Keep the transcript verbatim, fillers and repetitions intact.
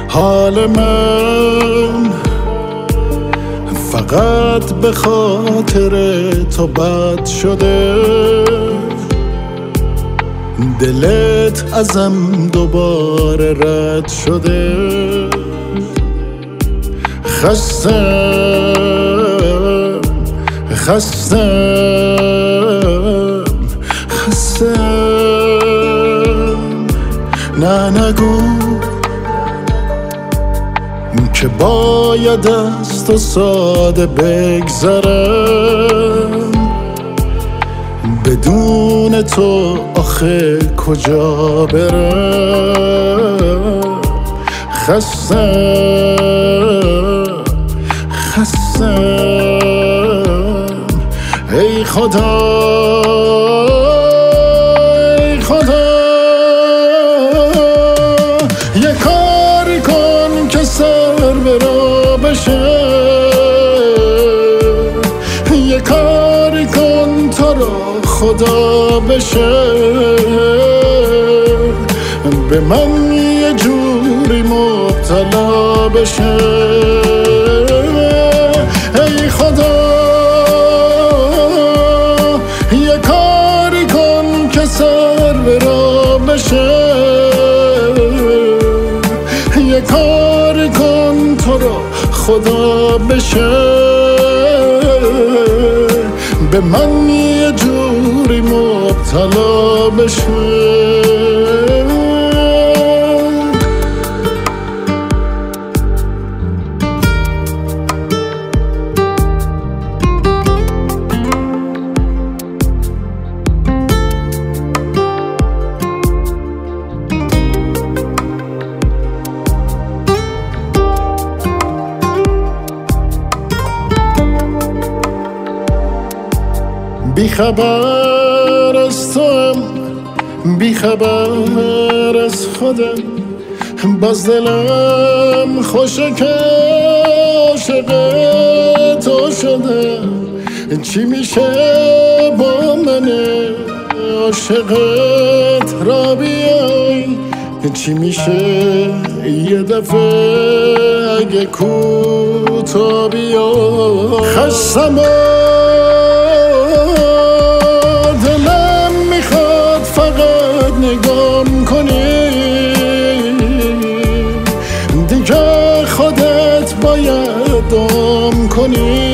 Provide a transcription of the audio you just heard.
حال من فقط به خاطر تو بد شده، دلت ازم دوباره رد شده. خستم خستم خستم نه نگو که باید از تو ساده بگذرم، بدون تو آخه کجا برم. خستم خستم ای خدا ای خدا، یه کاری کن که سر به راه بشه، یه کاری کن تو را خدا بشه، به من یه جوری مبتلا بشه. ای خدا یه کاری کن که سر به راه بشه، یه کاری کن تو را خدا بشه، به من یه جوری مبتلا بشه. بی خبر از توام، بی خبر از خودم، باز دلم خوشه که عاشق تو شدم. چی میشه با من عاشقت را بیای، چی میشه یه دفعه اگه کوتا بیای. خستم و دلم میخواد فقط نگام کنی، دیگه خودت باید دام کنی.